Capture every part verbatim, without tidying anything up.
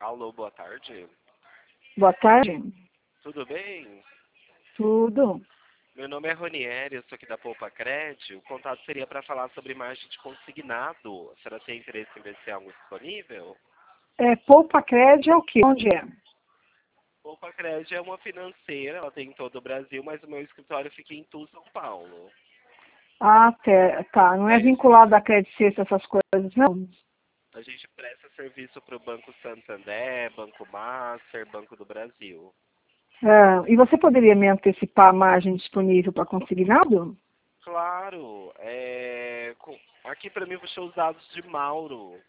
Alô, boa tarde. Boa tarde. Tudo bem? Tudo. Meu nome é Ronieri, eu sou aqui da Poupa Cred. O contato seria para falar sobre margem de consignado. A senhora tem interesse em ver se tem algo disponível? É, Poupa Cred é o quê? Onde é? Poupa Cred é uma financeira, ela tem em todo o Brasil, mas o meu escritório fica em Tu, São Paulo. Ah, tá. tá. Não é vinculado à Credit Suisse, essas coisas, não? A gente presta serviço para o Banco Santander, Banco Master, Banco do Brasil. Ah, e você poderia me antecipar a margem disponível para consignado? Claro, é... com- aqui para mim vou deixar os dados de Mauro.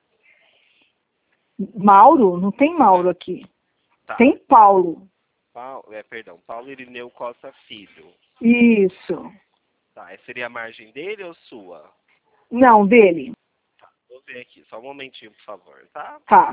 Mauro? Não tem Mauro aqui. Tá, Tem Paulo. Paulo, é, perdão, Paulo Irineu Costa Filho. Isso. Tá, essa seria a margem dele ou sua? Não, dele. Vou ver aqui, só um momentinho, por favor, tá? Tá.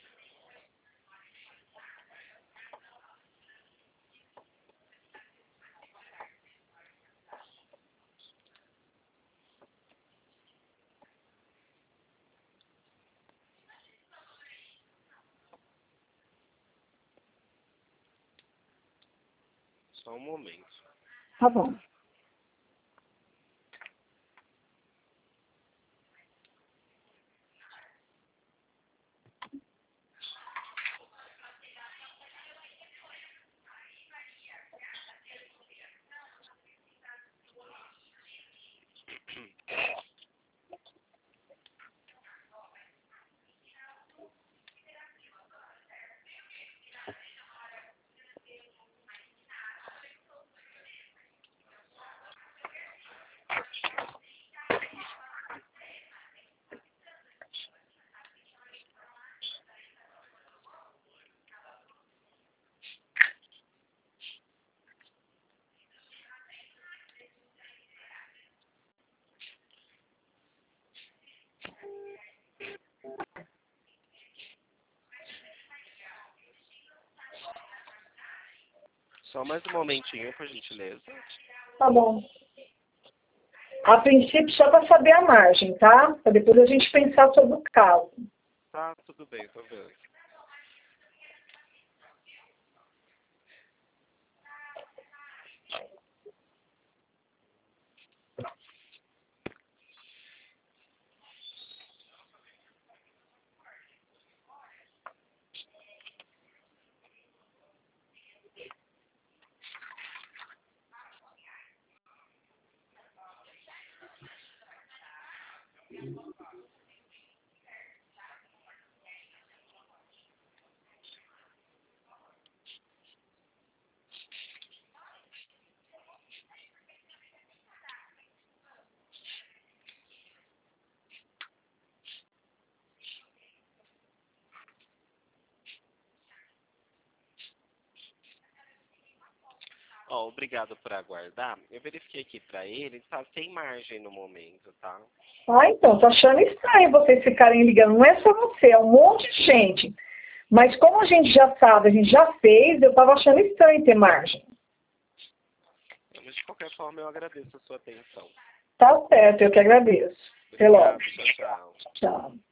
Só um momento. Tá bom. Só mais um momentinho, por gentileza. Tá bom. A princípio, só para saber a margem, tá? Para depois a gente pensar sobre o caso. Tá, tudo bem, tô vendo. Ó, obrigado por aguardar. Eu verifiquei aqui pra ele, tá sem margem no momento, tá? Ah, então, tô achando estranho vocês ficarem ligando. Não é só você, é um monte de gente. Mas como a gente já sabe, a gente já fez, eu estava achando estranho ter margem. Mas de qualquer forma eu agradeço a sua atenção. Tá certo, eu que agradeço. Até logo. Obrigado, tchau, tchau. Tchau.